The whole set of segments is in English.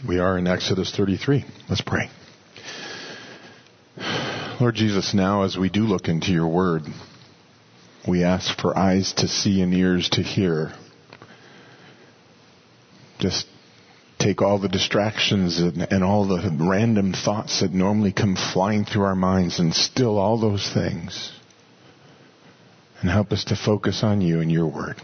We are in Exodus 33. Let's pray. Lord Jesus, now as we do look into your word, we ask for eyes to see and ears to hear. Just take all the distractions and all the random thoughts that normally come flying through our minds and still all those things. And help us to focus on you and your word.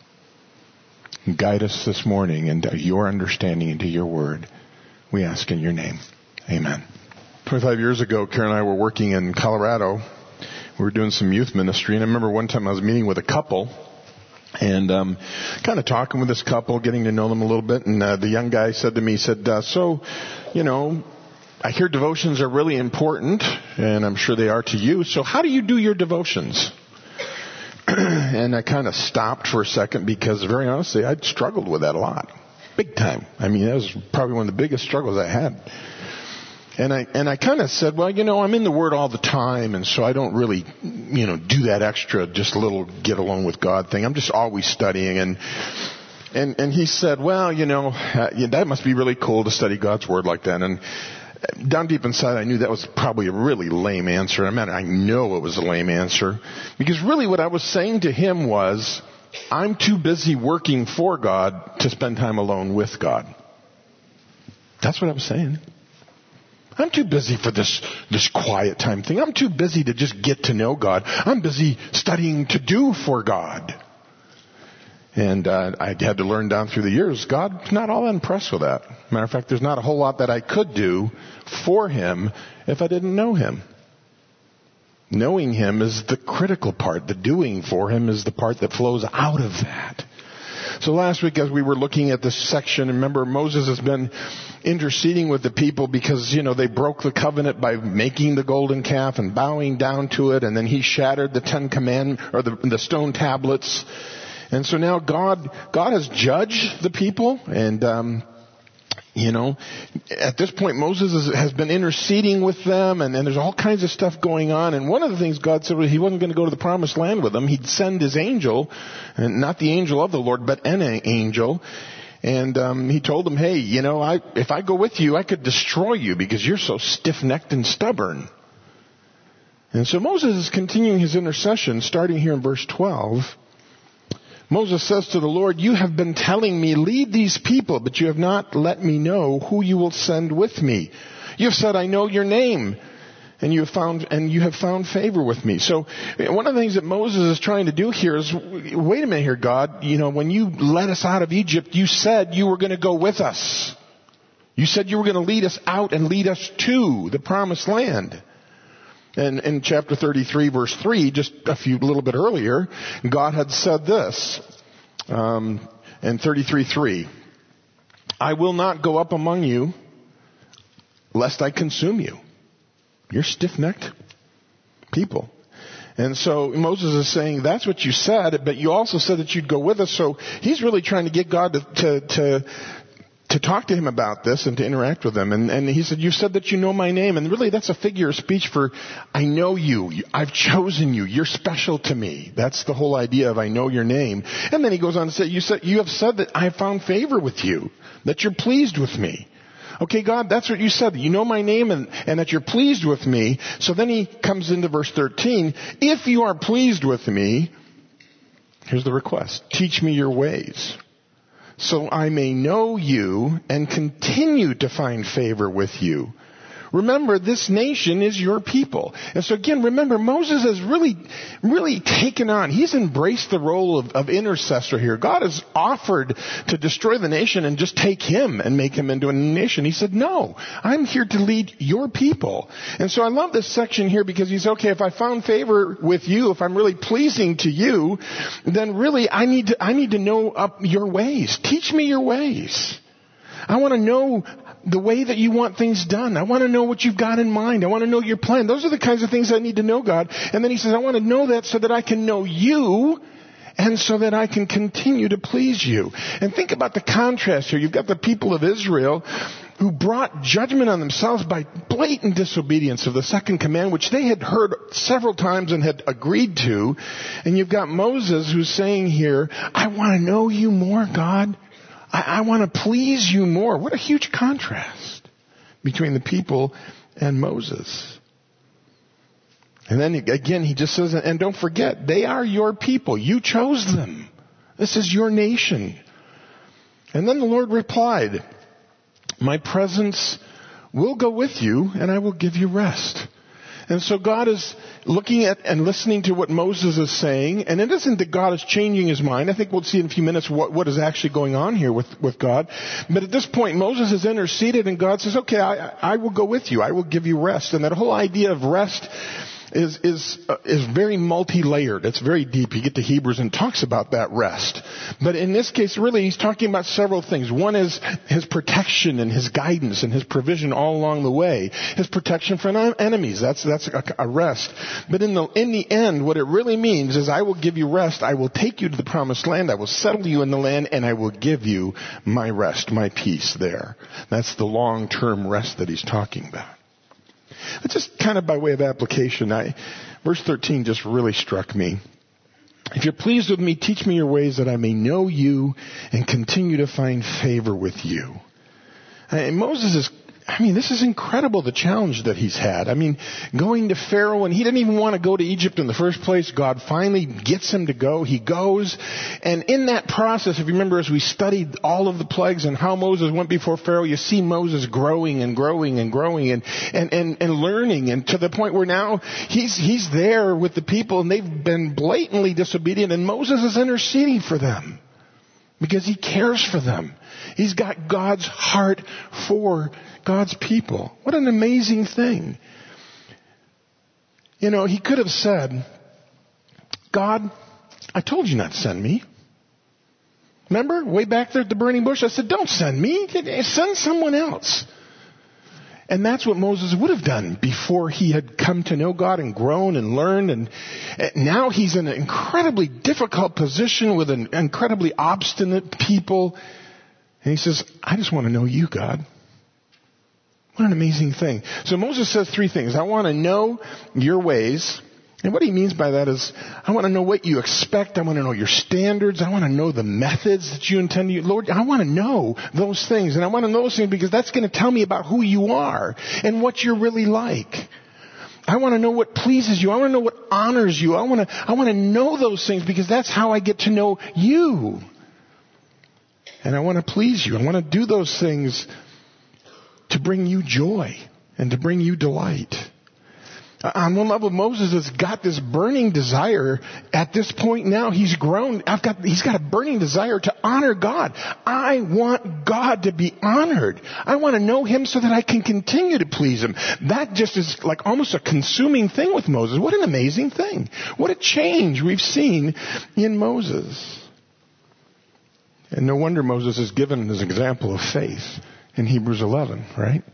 Guide us this morning into your understanding, into your word. We ask in your name. Amen. 25 years ago, Karen and I were working in Colorado. We were doing some youth ministry. And I remember one time I was meeting with a couple and kind of talking with this couple, getting to know them a little bit. And the young guy said to me, so, I hear devotions are really important, and I'm sure they are to you. So how do you do your devotions? And I kind of stopped for a second because, very honestly, I'd struggled with that a lot. Big time. I mean, that was probably one of the biggest struggles I had. And I kind of said, well, I'm in the Word all the time, and so I don't really, do that extra, just a little get along with God thing. I'm just always studying. And he said, well, that must be really cool to study God's Word like that. And down deep inside, I knew that was probably a really lame answer. I know it was a lame answer. Because really what I was saying to him was, I'm too busy working for God to spend time alone with God. That's what I was saying. I'm too busy for this quiet time thing. I'm too busy to just get to know God. I'm busy studying to do for God. And I had to learn down through the years, God's not all that impressed with that. Matter of fact, there's not a whole lot that I could do for Him if I didn't know Him. Knowing Him is the critical part. The doing for Him is the part that flows out of that. So last week as we were looking at this section, remember Moses has been interceding with the people because, they broke the covenant by making the golden calf and bowing down to it. And then he shattered the 10 commandments or the stone tablets. And so now God has judged the people, and at this point Moses has been interceding with them, and there's all kinds of stuff going on. And one of the things God said was He wasn't going to go to the promised land with them. He'd send His angel, and not the angel of the Lord, but an angel. And He told them, hey, if I go with you, I could destroy you because you're so stiff-necked and stubborn. And so Moses is continuing his intercession, starting here in verse 12. Moses says to the Lord, you have been telling me, lead these people, but you have not let me know who you will send with me. You have said, I know your name, and you have found favor with me. So one of the things that Moses is trying to do here is, wait a minute here, God, when you led us out of Egypt, you said you were going to go with us. You said you were going to lead us out and lead us to the promised land. And in chapter 33, verse 3, just a little bit earlier, God had said this, in 33:3, I will not go up among you, lest I consume you. You're stiff-necked people. And so Moses is saying, that's what you said, but you also said that you'd go with us. So he's really trying to get God to talk to him about this and to interact with him. And he said, you said that you know my name. And really that's a figure of speech for, I know you. I've chosen you. You're special to me. That's the whole idea of I know your name. And then he goes on to say, you have said that I have found favor with you, that you're pleased with me. Okay, God, that's what you said. You know my name and that you're pleased with me. So then he comes into verse 13. If you are pleased with me, here's the request. Teach me your ways, so I may know you and continue to find favor with you. Remember, this nation is your people. And so again, remember, Moses has really taken on, he's embraced the role of intercessor here. God has offered to destroy the nation and just take him and make him into a nation. He said, no, I'm here to lead your people. And so I love this section here because he's, okay, if I found favor with you, if I'm really pleasing to you, then really I need to know up your ways. Teach me your ways. I want to know the way that you want things done. I want to know what you've got in mind. I want to know your plan. Those are the kinds of things I need to know, God. And then he says, I want to know that so that I can know you and so that I can continue to please you. And think about the contrast here. You've got the people of Israel who brought judgment on themselves by blatant disobedience of the second command, which they had heard several times and had agreed to. And you've got Moses who's saying here, I want to know you more, God. I want to please you more. What a huge contrast between the people and Moses. And then again, he just says, and don't forget, they are your people. You chose them. This is your nation. And then the Lord replied, my presence will go with you, and I will give you rest. And so God is looking at and listening to what Moses is saying, and it isn't that God is changing his mind. I think we'll see in a few minutes what is actually going on here with God. But at this point, Moses has interceded, and God says, okay, I will go with you. I will give you rest. And that whole idea of rest is very multi-layered. It's very deep. You get to Hebrews and talks about that rest. But in this case, really, he's talking about several things. One is his protection and his guidance and his provision all along the way. His protection from enemies. That's a rest. But in the end, what it really means is I will give you rest. I will take you to the promised land. I will settle you in the land, and I will give you my rest, my peace there. That's the long-term rest that he's talking about. But just kind of by way of application, verse 13 just really struck me. If you're pleased with me, teach me your ways that I may know you and continue to find favor with you. And Moses is, this is incredible, the challenge that he's had. Going to Pharaoh, and he didn't even want to go to Egypt in the first place. God finally gets him to go. He goes. And in that process, if you remember, as we studied all of the plagues and how Moses went before Pharaoh, you see Moses growing and growing and growing and learning, and to the point where now he's there with the people, and they've been blatantly disobedient, and Moses is interceding for them because he cares for them. He's got God's heart for God's people. What an amazing thing. He could have said, God, I told you not to send me. Remember, way back there at the burning bush, I said, don't send me. Send someone else. And that's what Moses would have done before he had come to know God and grown and learned. And now he's in an incredibly difficult position with an incredibly obstinate people. And he says, I just want to know you, God. What an amazing thing. So Moses says three things. I want to know your ways. And what he means by that is, I want to know what you expect. I want to know your standards. I want to know the methods that you intend to use. Lord, I want to know those things. And I want to know those things because that's going to tell me about who you are and what you're really like. I want to know what pleases you. I want to know what honors you. I want to know those things because that's how I get to know you. And I want to please you. I want to do those things to bring you joy and to bring you delight. On one level, Moses has got this burning desire at this point now. He's grown. He's got a burning desire to honor God. I want God to be honored. I want to know him so that I can continue to please him. That just is like almost a consuming thing with Moses. What an amazing thing. What a change we've seen in Moses. And no wonder Moses is given as an example of faith in Hebrews 11, right?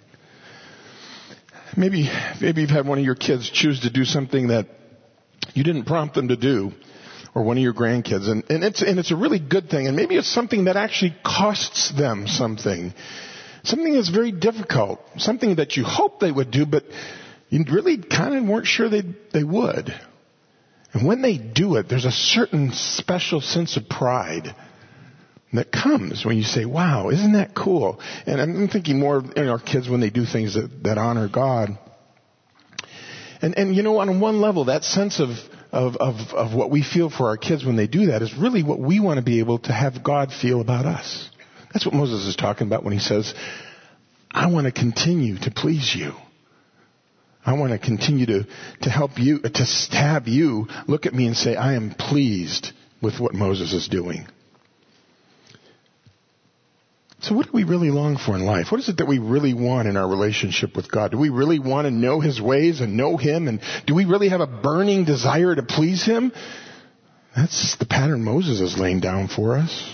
Maybe you've had one of your kids choose to do something that you didn't prompt them to do, or one of your grandkids, and it's a really good thing, and maybe it's something that actually costs them something that's very difficult, something that you hope they would do, but you really kind of weren't sure they would. And when they do it, there's a certain special sense of pride that comes when you say, wow, isn't that cool? And I'm thinking more of our kids when they do things that honor God. And on one level, that sense of what we feel for our kids when they do that is really what we want to be able to have God feel about us. That's what Moses is talking about when he says, I want to continue to please you. I want to continue to help you, to have you look at me and say, I am pleased with what Moses is doing. So what do we really long for in life? What is it that we really want in our relationship with God? Do we really want to know his ways and know him? And do we really have a burning desire to please him? That's the pattern Moses is laying down for us.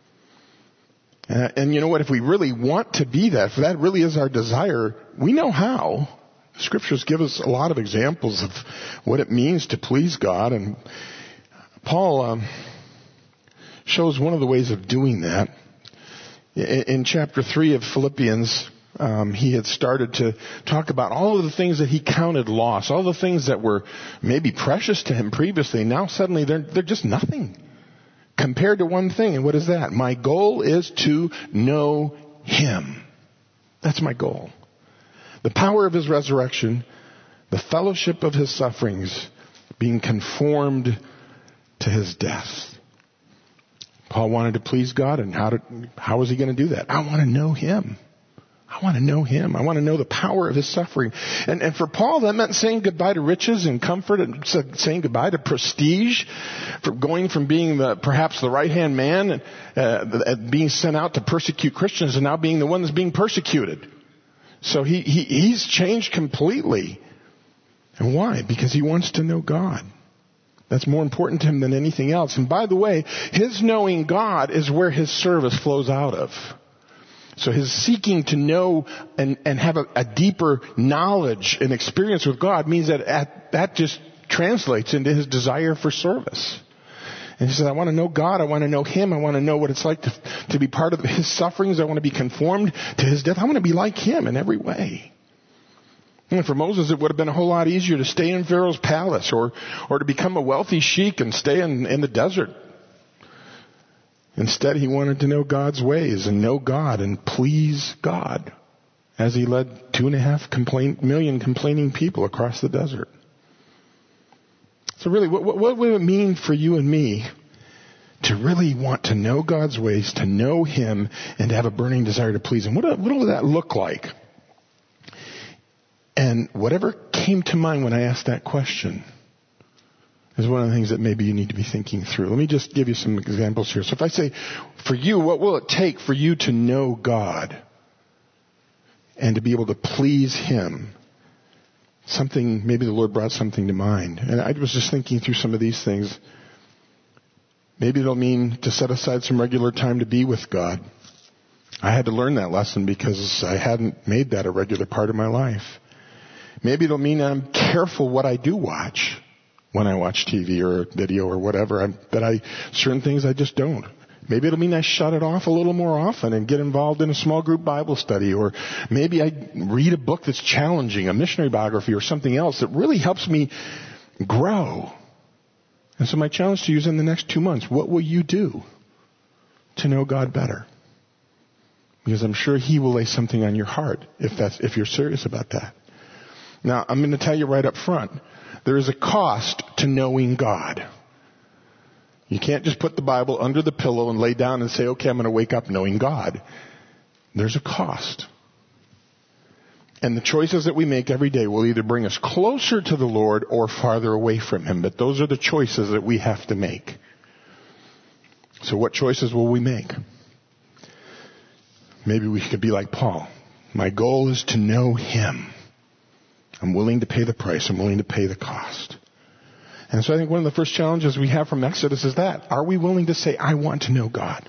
And you know what? If we really want to be that, if that really is our desire, we know how. Scriptures give us a lot of examples of what it means to please God. And Paul shows one of the ways of doing that. In chapter 3 of Philippians, he had started to talk about all of the things that he counted loss, all the things that were maybe precious to him previously. Now suddenly they're just nothing compared to one thing. And what is that? My goal is to know Him. That's my goal. The power of His resurrection, the fellowship of His sufferings, being conformed to His death. Paul wanted to please God, and how was he going to do that? I want to know Him. I want to know Him. I want to know the power of His suffering. And for Paul, that meant saying goodbye to riches and comfort, and saying goodbye to prestige, for going from being perhaps the right-hand man, being sent out to persecute Christians, and now being the one that's being persecuted. So he's changed completely. And why? Because he wants to know God. That's more important to him than anything else. And by the way, his knowing God is where his service flows out of. So his seeking to know and have a deeper knowledge and experience with God means that just translates into his desire for service. And he says, I want to know God. I want to know Him. I want to know what it's like to be part of His sufferings. I want to be conformed to His death. I want to be like Him in every way. And for Moses, it would have been a whole lot easier to stay in Pharaoh's palace or to become a wealthy sheik and stay in the desert. Instead, he wanted to know God's ways and know God and please God as he led 2.5 million complaining people across the desert. So really, what would it mean for you and me to really want to know God's ways, to know Him, and to have a burning desire to please Him? What would that look like? And whatever came to mind when I asked that question is one of the things that maybe you need to be thinking through. Let me just give you some examples here. So if I say, for you, what will it take for you to know God and to be able to please Him? Maybe the Lord brought something to mind. And I was just thinking through some of these things. Maybe it'll mean to set aside some regular time to be with God. I had to learn that lesson because I hadn't made that a regular part of my life. Maybe it'll mean I'm careful what I do watch when I watch TV or video or whatever. Certain things I just don't. Maybe it'll mean I shut it off a little more often and get involved in a small group Bible study. Or maybe I read a book that's challenging, a missionary biography or something else that really helps me grow. And so my challenge to you is in the next 2 months, what will you do to know God better? Because I'm sure He will lay something on your heart if you're serious about that. Now, I'm going to tell you right up front, there is a cost to knowing God. You can't just put the Bible under the pillow and lay down and say, okay, I'm going to wake up knowing God. There's a cost. And the choices that we make every day will either bring us closer to the Lord or farther away from Him. But those are the choices that we have to make. So what choices will we make? Maybe we could be like Paul. My goal is to know Him. I'm willing to pay the price. I'm willing to pay the cost. And so I think one of the first challenges we have from Exodus is that. Are we willing to say, I want to know God?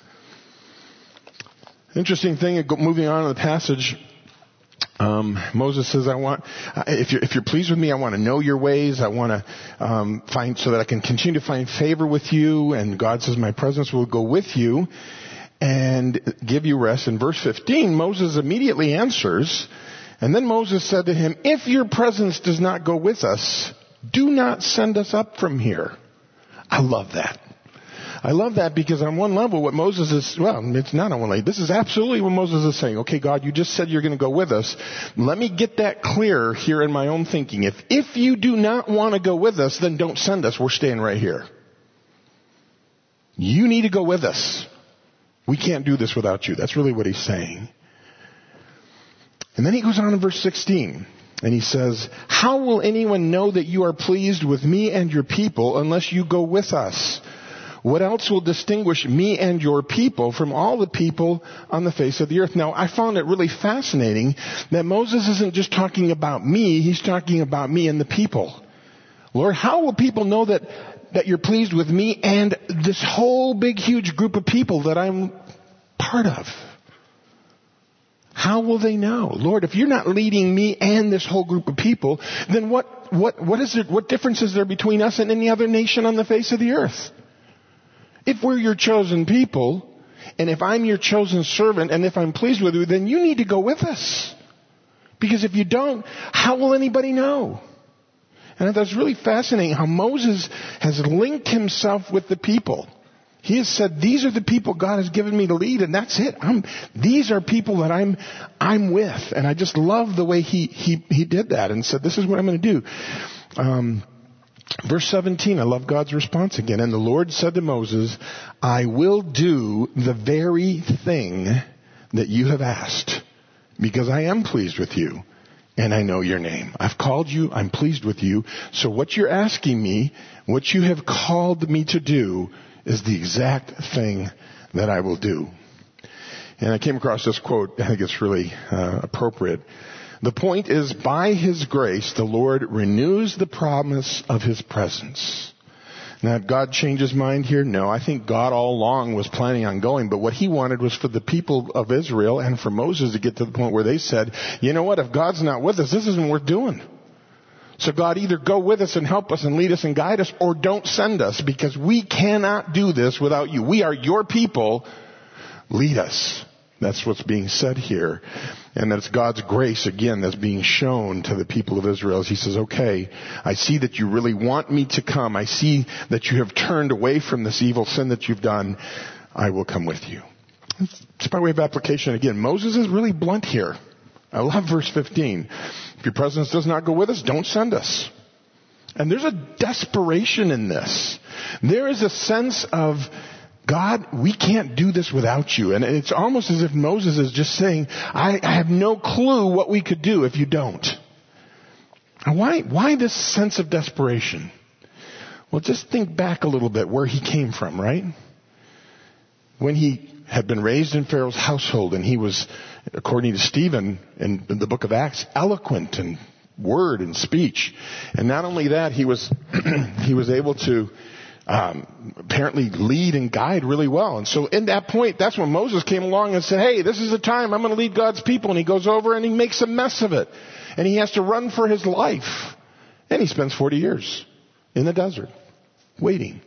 Interesting thing, moving on in the passage, Moses says, if you're pleased with me, I want to know your ways. I want to find so that I can continue to find favor with you. And God says, my presence will go with you and give you rest. In verse 15, Moses immediately answers, and then Moses said to him, if your presence does not go with us, do not send us up from here. I love that. I love that because on one level what Moses is, it's not on one level. This is absolutely what Moses is saying. Okay, God, you just said you're going to go with us. Let me get that clear here in my own thinking. If you do not want to go with us, then don't send us. We're staying right here. You need to go with us. We can't do this without you. That's really what he's saying. And then he goes on in verse 16. And he says, how will anyone know that you are pleased with me and your people unless you go with us? What else will distinguish me and your people from all the people on the face of the earth? Now, I found it really fascinating that Moses isn't just talking about me, he's talking about me and the people. Lord, how will people know that you're pleased with me and this whole big, huge group of people that I'm part of? How will they know? Lord, if you're not leading me and this whole group of people, then what difference is there between us and any other nation on the face of the earth? If we're your chosen people, and if I'm your chosen servant, and if I'm pleased with you, then you need to go with us. Because if you don't, how will anybody know? And I thought it was really fascinating how Moses has linked himself with the people. He has said, these are the people God has given me to lead, and that's it. These are people that I'm with. And I just love the way he did that and said, this is what I'm going to do. Verse 17, I love God's response again. And the Lord said to Moses, I will do the very thing that you have asked, because I am pleased with you, and I know your name. I've called you, I'm pleased with you. So what you're asking me, what you have called me to do, is the exact thing that I will do. And I came across this quote, I think it's really appropriate. The point is, by His grace, the Lord renews the promise of His presence. Now, did God change His mind here? No, I think God all along was planning on going, but what He wanted was for the people of Israel and for Moses to get to the point where they said, you know what, if God's not with us, this isn't worth doing. So God, either go with us and help us and lead us and guide us, or don't send us, because we cannot do this without you. We are your people. Lead us. That's what's being said here. And that's God's grace, again, that's being shown to the people of Israel. As He says, okay, I see that you really want me to come. I see that you have turned away from this evil sin that you've done. I will come with you. It's by way of application. Again, Moses is really blunt here. I love verse 15. If your presence does not go with us, don't send us. And there's a desperation in this. There is a sense of, God, we can't do this without you. And it's almost as if Moses is just saying, I have no clue what we could do if you don't. And why this sense of desperation? Well, just think back a little bit where he came from, right? When he had been raised in Pharaoh's household, and he was, according to Stephen in the book of Acts, eloquent in word and speech. And not only that, he was able to apparently lead and guide really well. And so in that point, that's when Moses came along and said, hey, this is the time I'm going to lead God's people. And he goes over and he makes a mess of it. And he has to run for his life. And he spends 40 years in the desert waiting.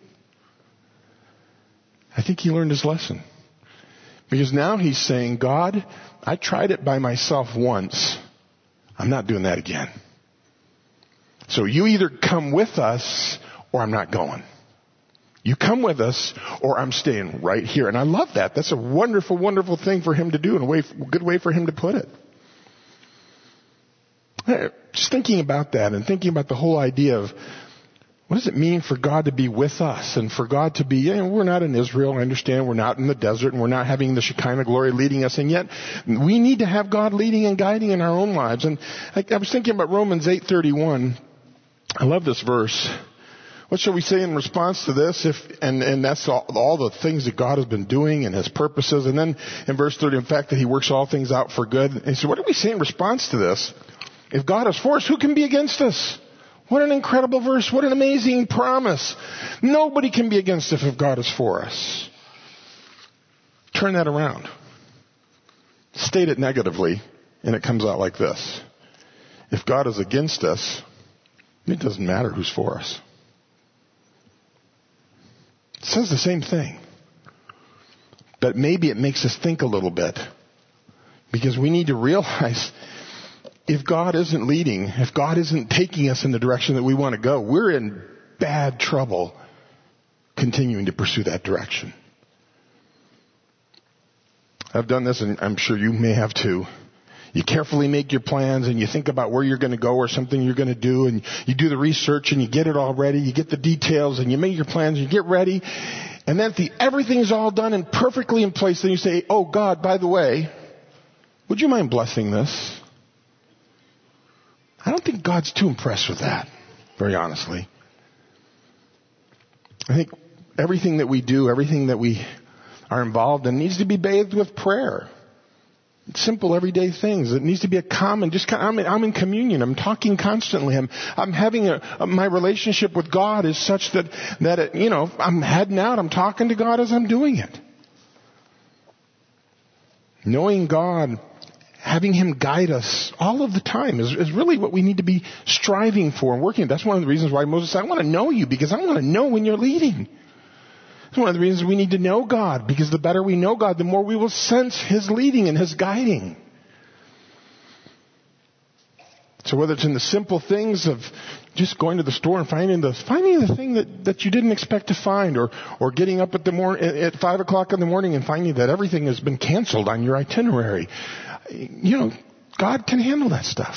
I think he learned his lesson. Because now he's saying, God, I tried it by myself once. I'm not doing that again. So you either come with us or I'm not going. You come with us, or I'm staying right here. And I love that. That's a wonderful, wonderful thing for him to do, and a good way for him to put it. Just thinking about that, and thinking about the whole idea of what does it mean for God to be with us, and for God to be, we're not in Israel, I understand, we're not in the desert, and we're not having the Shekinah glory leading us, and yet we need to have God leading and guiding in our own lives. And I was thinking about Romans 8:31. I love this verse. What shall we say in response to this? And that's all the things that God has been doing and His purposes. And then in verse 30, in fact, that He works all things out for good. And so what do we say in response to this? If God is for us, who can be against us? What an incredible verse. What an amazing promise. Nobody can be against us if God is for us. Turn that around. State it negatively, and it comes out like this. If God is against us, it doesn't matter who's for us. It says the same thing. But maybe it makes us think a little bit. Because we need to realize if God isn't leading, if God isn't taking us in the direction that we want to go, we're in bad trouble continuing to pursue that direction. I've done this, and I'm sure you may have too. You carefully make your plans, and you think about where you're going to go or something you're going to do, and you do the research, and you get it all ready. You get the details, and you make your plans, and you get ready. And then everything's all done and perfectly in place, then you say, oh, God, by the way, would you mind blessing this? I don't think God's too impressed with that, very honestly. I think everything that we do, everything that we are involved in needs to be bathed with prayer. Simple everyday things. It needs to be a common, I'm in communion. I'm talking constantly. I'm having my relationship with God is such that I'm heading out. I'm talking to God as I'm doing it. Knowing God, having Him guide us all of the time is really what we need to be striving for and working. That's one of the reasons why Moses said, I want to know you, because I want to know when you're leading. It's one of the reasons we need to know God, because the better we know God, the more we will sense His leading and His guiding. So whether it's in the simple things of just going to the store and finding the thing that you didn't expect to find, or getting up at 5 o'clock in the morning and finding that everything has been canceled on your itinerary. God can handle that stuff.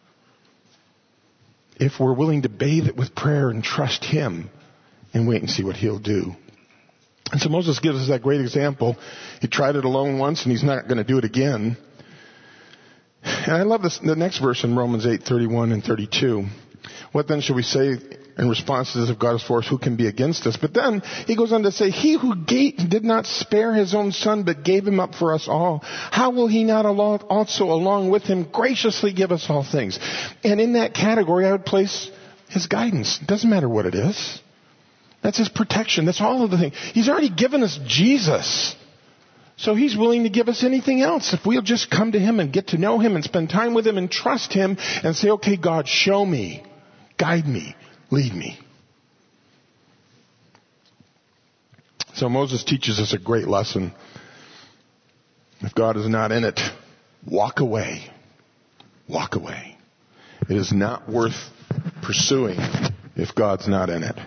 If we're willing to bathe it with prayer and trust Him and wait and see what He'll do. And so Moses gives us that great example. He tried it alone once and he's not going to do it again. And I love the next verse in Romans 8:31 and 32. What then shall we say in response to this? If God is for us, who can be against us? But then he goes on to say, he who did not spare his own son, but gave him up for us all, how will he not also along with him graciously give us all things? And in that category, I would place his guidance. It doesn't matter what it is. That's his protection. That's all of the things. He's already given us Jesus. So he's willing to give us anything else. If we'll just come to him and get to know him and spend time with him and trust him and say, okay, God, show me, guide me, lead me. So Moses teaches us a great lesson. If God is not in it, walk away. Walk away. It is not worth pursuing if God's not in it.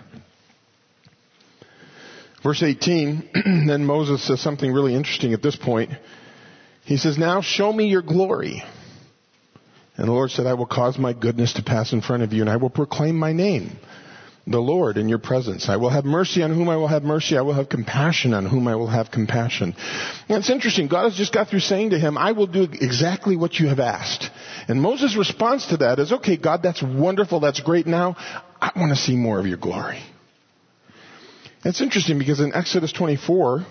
Verse 18, then Moses says something really interesting at this point. He says, now show me your glory. And the Lord said, I will cause my goodness to pass in front of you, and I will proclaim my name, the Lord, in your presence. I will have mercy on whom I will have mercy. I will have compassion on whom I will have compassion. And it's interesting. God has just got through saying to him, I will do exactly what you have asked. And Moses' response to that is, okay, God, that's wonderful. That's great. Now, I want to see more of your glory. It's interesting because in Exodus 24,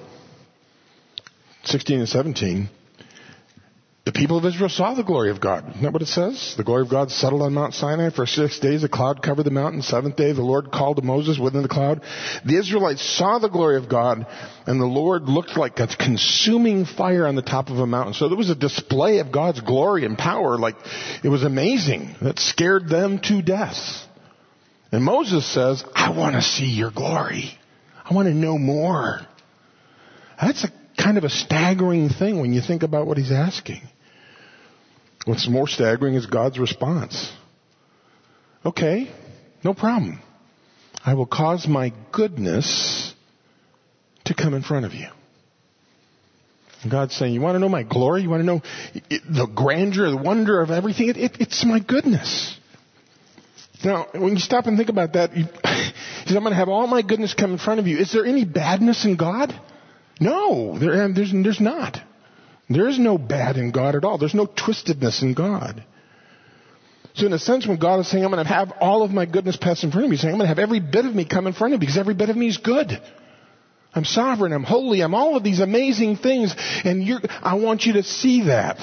16 and 17, the people of Israel saw the glory of God. Isn't that what it says? The glory of God settled on Mount Sinai for 6 days. A cloud covered the mountain. Seventh day, the Lord called to Moses within the cloud. The Israelites saw the glory of God, and the Lord looked like a consuming fire on the top of a mountain. So there was a display of God's glory and power. Like, it was amazing. That scared them to death. And Moses says, I want to see your glory. I want to know more. That's a kind of a staggering thing when you think about what he's asking. What's more staggering is God's response. Okay, no problem. I will cause my goodness to come in front of you. And God's saying, you want to know my glory? You want to know the grandeur, the wonder of everything? It's my goodness. Now, when you stop and think about that, he says, I'm going to have all my goodness come in front of you. Is there any badness in God? No, there's not. There is no bad in God at all. There's no twistedness in God. So in a sense, when God is saying, I'm going to have all of my goodness pass in front of me, he's saying, I'm going to have every bit of me come in front of me because every bit of me is good. I'm sovereign, I'm holy, I'm all of these amazing things, and I want you to see that.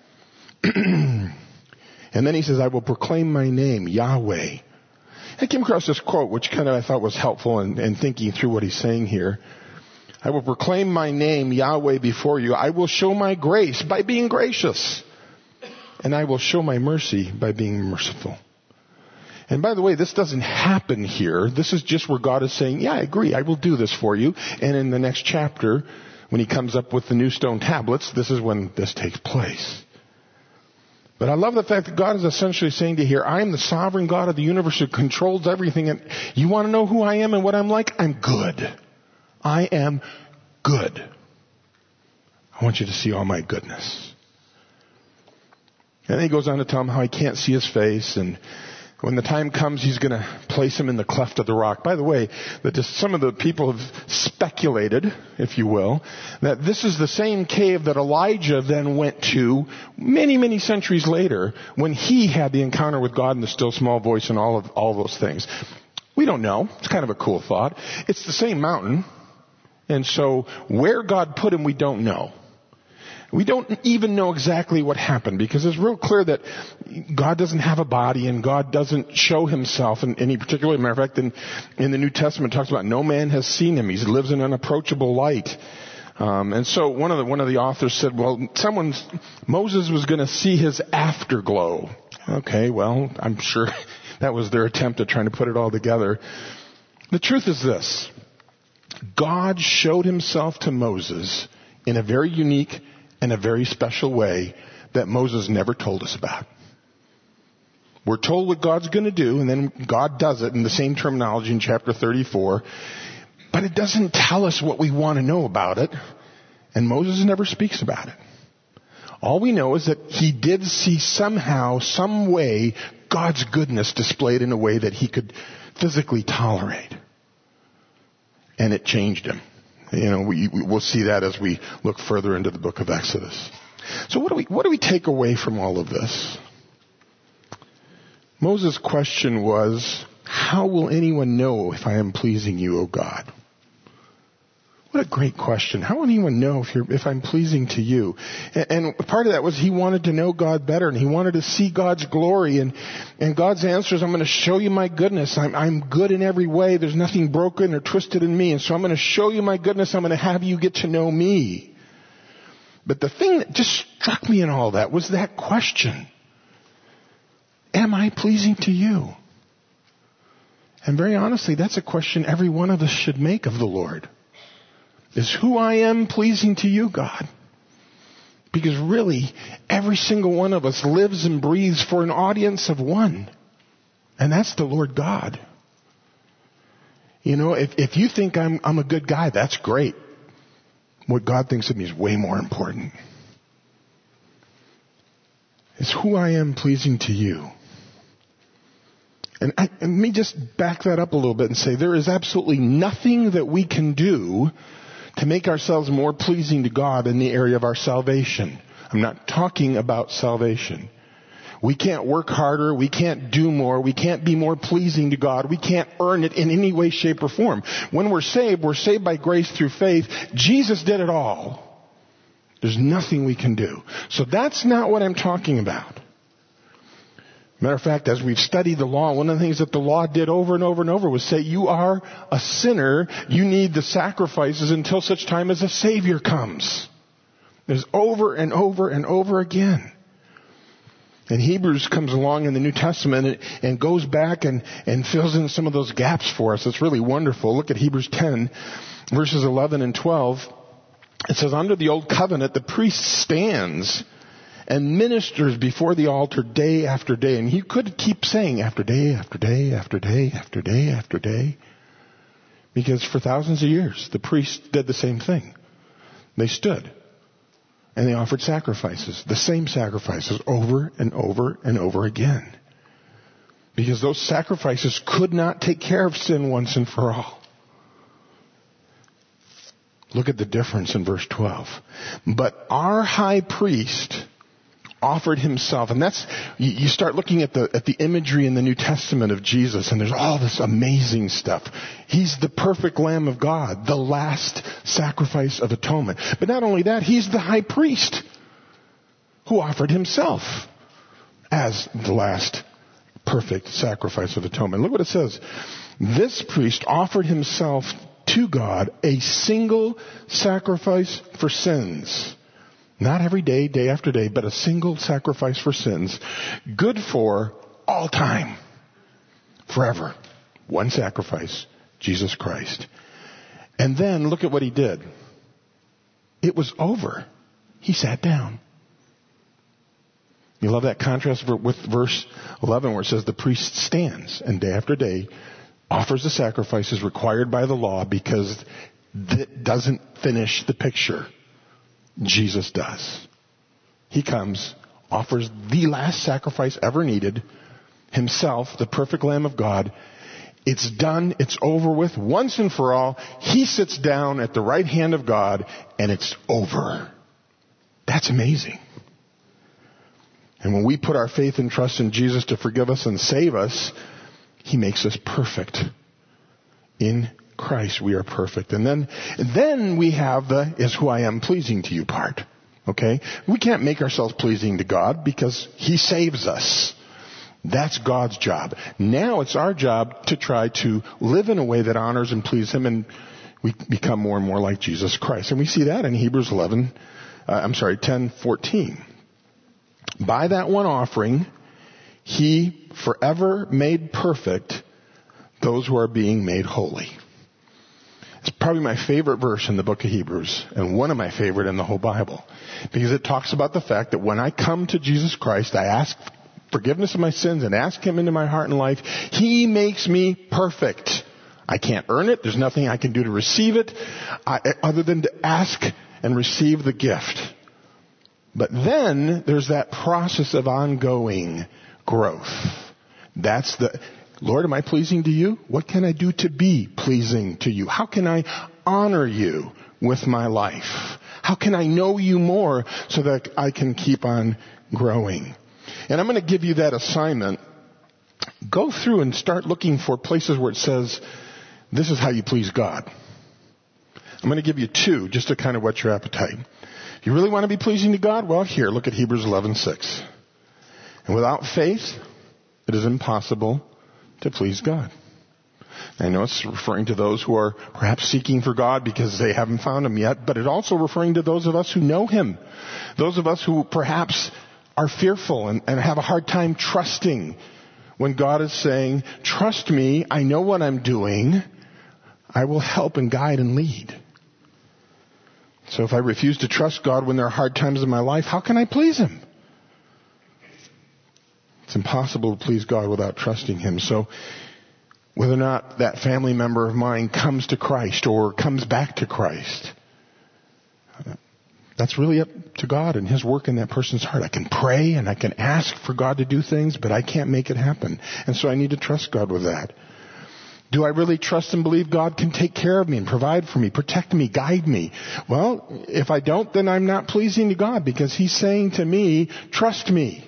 And then he says, I will proclaim my name, Yahweh. I came across this quote, which kind of I thought was helpful in thinking through what he's saying here. I will proclaim my name, Yahweh, before you. I will show my grace by being gracious. And I will show my mercy by being merciful. And by the way, this doesn't happen here. This is just where God is saying, yeah, I agree, I will do this for you. And in the next chapter, when he comes up with the new stone tablets, this is when this takes place. But I love the fact that God is essentially saying to here, I am the sovereign God of the universe who controls everything. And you want to know who I am and what I'm like? I'm good. I am good. I want you to see all my goodness. And then he goes on to tell him how he can't see his face, and when the time comes, he's going to place him in the cleft of the rock. By the way, some of the people have speculated, if you will, that this is the same cave that Elijah then went to many, many centuries later when he had the encounter with God in the still small voice and all those things. We don't know. It's kind of a cool thought. It's the same mountain. And so where God put him, we don't know. We don't even know exactly what happened because it's real clear that God doesn't have a body and God doesn't show himself in any particular way. Matter of fact, in the New Testament it talks about no man has seen him. He lives in unapproachable light. And so one of the authors said, well, Moses was going to see his afterglow. Okay, well, I'm sure that was their attempt at trying to put it all together. The truth is this. God showed himself to Moses in a very unique and a very special way that Moses never told us about. We're told what God's going to do, and then God does it in the same terminology in chapter 34. But it doesn't tell us what we want to know about it, and Moses never speaks about it. All we know is that he did see somehow, some way, God's goodness displayed in a way that he could physically tolerate. And it changed him. We'll see that as we look further into the book of Exodus. So what do we take away from all of this? Moses' question was, how will anyone know if I am pleasing you, O God? What a great question. How will anyone know if I'm pleasing to you? And part of that was he wanted to know God better, and he wanted to see God's glory. And God's answer is, I'm going to show you my goodness. I'm good in every way. There's nothing broken or twisted in me. And so I'm going to show you my goodness. I'm going to have you get to know me. But the thing that just struck me in all that was that question. Am I pleasing to you? And very honestly, that's a question every one of us should make of the Lord. Is who I am pleasing to you, God? Because really, every single one of us lives and breathes for an audience of one. And that's the Lord God. If you think I'm a good guy, that's great. What God thinks of me is way more important. Is who I am pleasing to you? And let me just back that up a little bit and say there is absolutely nothing that we can do to make ourselves more pleasing to God in the area of our salvation. I'm not talking about salvation. We can't work harder. We can't do more. We can't be more pleasing to God. We can't earn it in any way, shape, or form. When we're saved by grace through faith. Jesus did it all. There's nothing we can do. So that's not what I'm talking about. Matter of fact, as we've studied the law, one of the things that the law did over and over and over was say, you are a sinner. You need the sacrifices until such time as a Savior comes. There's over and over and over again. And Hebrews comes along in the New Testament and goes back and fills in some of those gaps for us. It's really wonderful. Look at Hebrews 10, verses 11 and 12. It says, under the old covenant, the priest stands and ministers before the altar day after day. And he could keep saying after day, after day, after day, after day, after day. Because for thousands of years, the priests did the same thing. They stood and they offered sacrifices, the same sacrifices over and over and over again. Because those sacrifices could not take care of sin once and for all. Look at the difference in verse 12. But our high priest offered himself, and that's, you start looking at the imagery in the New Testament of Jesus, and there's all this amazing stuff. He's the perfect Lamb of God, the last sacrifice of atonement. But not only that, he's the high priest who offered himself as the last perfect sacrifice of atonement. Look what it says. This priest offered himself to God a single sacrifice for sins. Not every day, day after day, but a single sacrifice for sins. Good for all time. Forever. One sacrifice. Jesus Christ. And then look at what he did. It was over. He sat down. You love that contrast with verse 11 where it says the priest stands and day after day offers the sacrifices required by the law because that doesn't finish the picture. Jesus does. He comes, offers the last sacrifice ever needed, himself, the perfect Lamb of God. It's done. It's over with once and for all. He sits down at the right hand of God and it's over. That's amazing. And when we put our faith and trust in Jesus to forgive us and save us, he makes us perfect. In Christ we are perfect. And then we have the is who I am pleasing to you part. Okay? We can't make ourselves pleasing to God because he saves us. That's God's job. Now it's our job to try to live in a way that honors and pleases him, and we become more and more like Jesus Christ. And we see that in Hebrews 10:14. By that one offering, he forever made perfect those who are being made holy. It's probably my favorite verse in the book of Hebrews, and one of my favorite in the whole Bible, because it talks about the fact that when I come to Jesus Christ, I ask forgiveness of my sins and ask Him into my heart and life, He makes me perfect. I can't earn it. There's nothing I can do to receive it other than to ask and receive the gift. But then there's that process of ongoing growth. That's Lord, am I pleasing to you? What can I do to be pleasing to you? How can I honor you with my life? How can I know you more so that I can keep on growing? And I'm going to give you that assignment. Go through and start looking for places where it says, this is how you please God. I'm going to give you 2 just to kind of whet your appetite. If you really want to be pleasing to God, well, here, look at Hebrews 11:6. And without faith, it is impossible to please God. I know it's referring to those who are perhaps seeking for God because they haven't found Him yet, but it's also referring to those of us who know Him. Those of us who perhaps are fearful and have a hard time trusting when God is saying, trust me, I know what I'm doing, I will help and guide and lead. So if I refuse to trust God when there are hard times in my life, how can I please Him? It's impossible to please God without trusting Him. So whether or not that family member of mine comes to Christ or comes back to Christ, that's really up to God and His work in that person's heart. I can pray and I can ask for God to do things, but I can't make it happen. And so I need to trust God with that. Do I really trust and believe God can take care of me and provide for me, protect me, guide me? Well, if I don't, then I'm not pleasing to God because He's saying to me, trust me.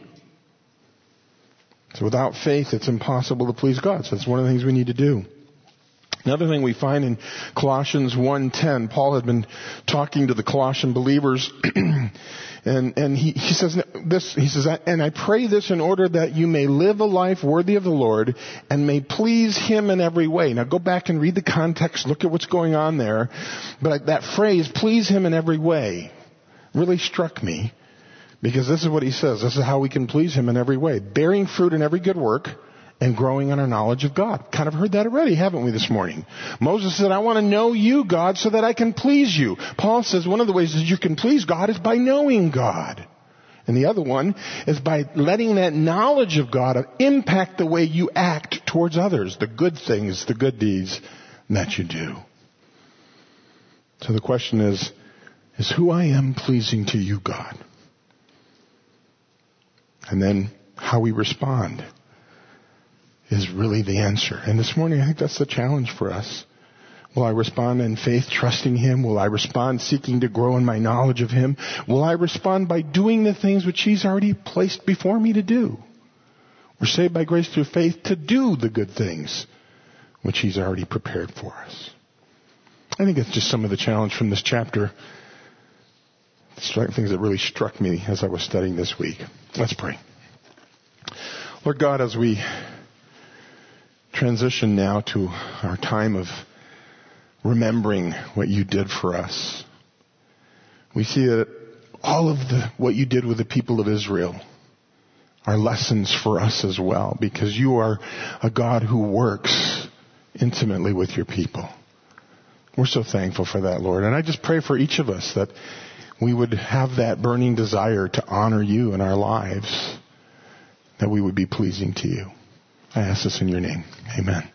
So without faith, it's impossible to please God. So that's one of the things we need to do. Another thing we find in Colossians 1:10, Paul had been talking to the Colossian believers, and he says this, he says, and I pray this in order that you may live a life worthy of the Lord and may please Him in every way. Now go back and read the context, look at what's going on there. But that phrase, please Him in every way, really struck me. Because this is what he says. This is how we can please Him in every way. Bearing fruit in every good work and growing in our knowledge of God. Kind of heard that already, haven't we, this morning? Moses said, I want to know you, God, so that I can please you. Paul says one of the ways that you can please God is by knowing God. And the other one is by letting that knowledge of God impact the way you act towards others. The good things, the good deeds that you do. So the question is who I am pleasing to you, God? And then how we respond is really the answer. And this morning, I think that's the challenge for us. Will I respond in faith, trusting Him? Will I respond seeking to grow in my knowledge of Him? Will I respond by doing the things which He's already placed before me to do? We're saved by grace through faith to do the good things which He's already prepared for us. I think it's just some of the challenge from this chapter. Things that really struck me as I was studying this week. Let's pray. Lord God, as we transition now to our time of remembering what you did for us, we see that all of what you did with the people of Israel are lessons for us as well, because you are a God who works intimately with your people. We're so thankful for that, Lord. And I just pray for each of us that we would have that burning desire to honor you in our lives, that we would be pleasing to you. I ask this in your name. Amen.